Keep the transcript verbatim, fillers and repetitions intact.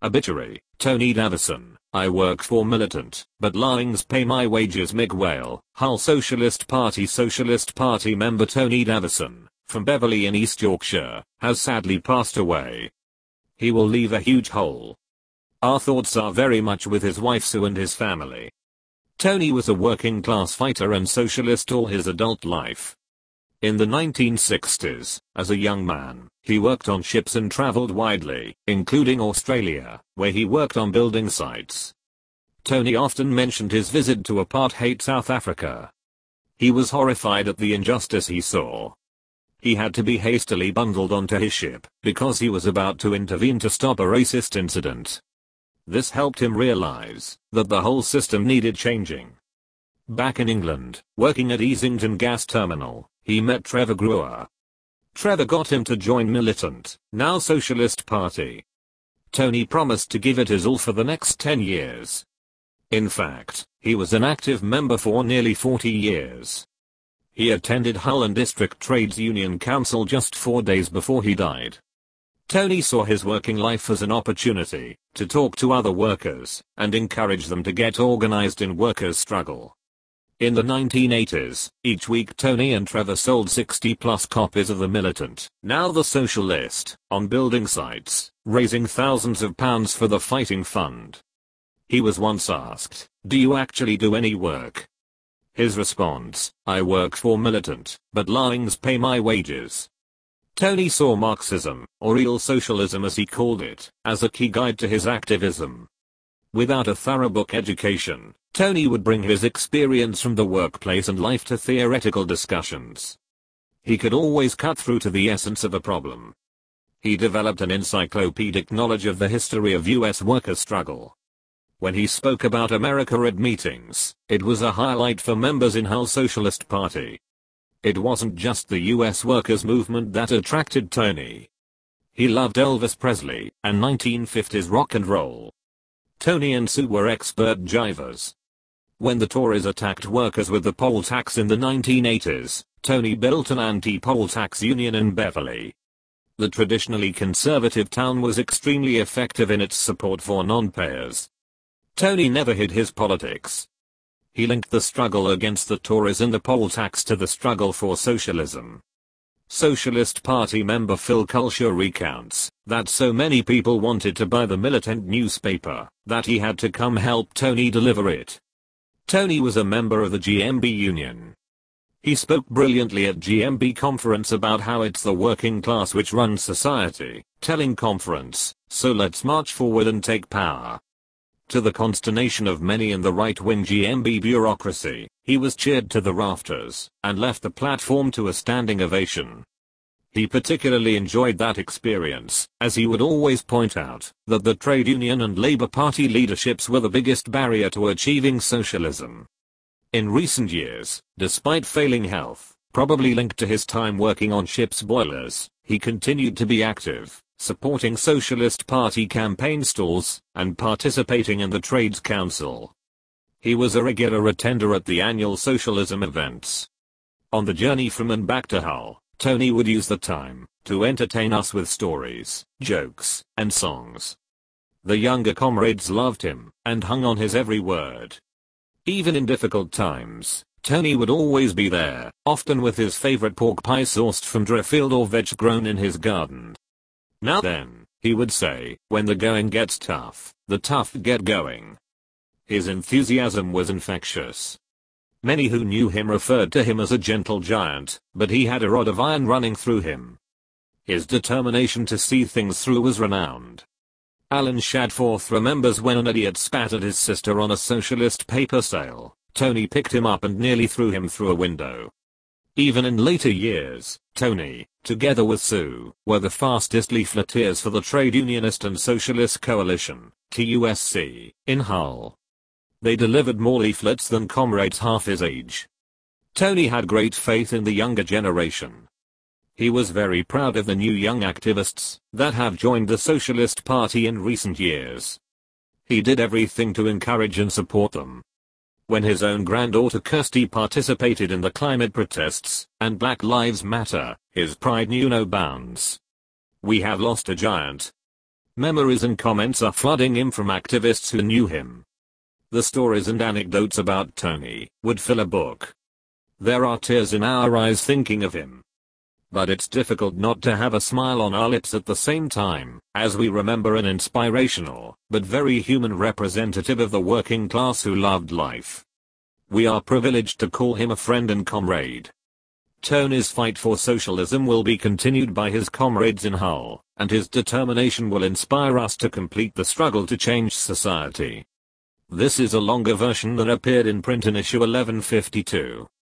Obituary, Tony Davison, I work for militant, but Lines pay my wages. Miguel, Hull Socialist Party. Socialist Party member Tony Davison, from Beverley in East Yorkshire, has sadly passed away. He will leave a huge hole. Our thoughts are very much with his wife Sue and his family. Tony was a working class fighter and socialist all his adult life. In the nineteen sixties, as a young man, he worked on ships and traveled widely, including Australia, where he worked on building sites. Tony often mentioned his visit to apartheid South Africa. He was horrified at the injustice he saw. He had to be hastily bundled onto his ship, because he was about to intervene to stop a racist incident. This helped him realize that the whole system needed changing. Back in England, working at Easington Gas Terminal, he met Trevor Brewer. Trevor got him to join Militant, now Socialist Party. Tony promised to give it his all for the next ten years. In fact, he was an active member for nearly forty years. He attended Hull and District Trades Union Council just four days before he died. Tony saw his working life as an opportunity to talk to other workers and encourage them to get organized in workers' struggle. In the nineteen eighties, each week Tony and Trevor sold sixty plus copies of The Militant, now The Socialist, on building sites, raising thousands of pounds for the Fighting Fund. He was once asked, "Do you actually do any work?" His response, "I work for Militant, but Lines pay my wages." Tony saw Marxism, or real socialism as he called it, as a key guide to his activism. Without a thorough book education, Tony would bring his experience from the workplace and life to theoretical discussions. He could always cut through to the essence of a problem. He developed an encyclopedic knowledge of the history of U S workers' struggle. When he spoke about America at meetings, it was a highlight for members in Hull Socialist Party. It wasn't just the U S workers' movement that attracted Tony. He loved Elvis Presley and nineteen fifties rock and roll. Tony and Sue were expert jivers. When the Tories attacked workers with the poll tax in the nineteen eighties, Tony built an anti-poll tax union in Beverley. The traditionally conservative town was extremely effective in its support for non-payers. Tony never hid his politics. He linked the struggle against the Tories and the poll tax to the struggle for socialism. Socialist Party member Phil Culsher recounts that so many people wanted to buy the Militant newspaper that he had to come help Tony deliver it. Tony was a member of the G M B union. He spoke brilliantly at G M B conference about how it's the working class which runs society, telling conference, "So let's march forward and take power." To the consternation of many in the right-wing G M B bureaucracy, he was cheered to the rafters and left the platform to a standing ovation. He particularly enjoyed that experience, as he would always point out that the trade union and Labour Party leaderships were the biggest barrier to achieving socialism. In recent years, despite failing health, probably linked to his time working on ships' boilers, he continued to be active, supporting Socialist Party campaign stalls, and participating in the Trades Council. He was a regular attender at the annual socialism events. On the journey from and back to Hull, Tony would use the time to entertain us with stories, jokes, and songs. The younger comrades loved him, and hung on his every word. Even in difficult times, Tony would always be there, often with his favorite pork pie sourced from Driffield or veg grown in his garden. "Now then," he would say, "when the going gets tough, the tough get going." His enthusiasm was infectious. Many who knew him referred to him as a gentle giant, but he had a rod of iron running through him. His determination to see things through was renowned. Alan Shadforth remembers when an idiot spat at his sister on a socialist paper sale, Tony picked him up and nearly threw him through a window. Even in later years, Tony, together with Sue, were the fastest leafleteers for the Trade Unionist and Socialist Coalition, T U S C, in Hull. They delivered more leaflets than comrades half his age. Tony had great faith in the younger generation. He was very proud of the new young activists that have joined the Socialist Party in recent years. He did everything to encourage and support them. When his own granddaughter Kirsty participated in the climate protests and Black Lives Matter, his pride knew no bounds. "We have lost a giant." Memories and comments are flooding in from activists who knew him. The stories and anecdotes about Tony would fill a book. There are tears in our eyes thinking of him. But it's difficult not to have a smile on our lips at the same time, as we remember an inspirational, but very human representative of the working class who loved life. We are privileged to call him a friend and comrade. Tony's fight for socialism will be continued by his comrades in Hull, and his determination will inspire us to complete the struggle to change society. This is a longer version than appeared in print in issue eleven fifty-two.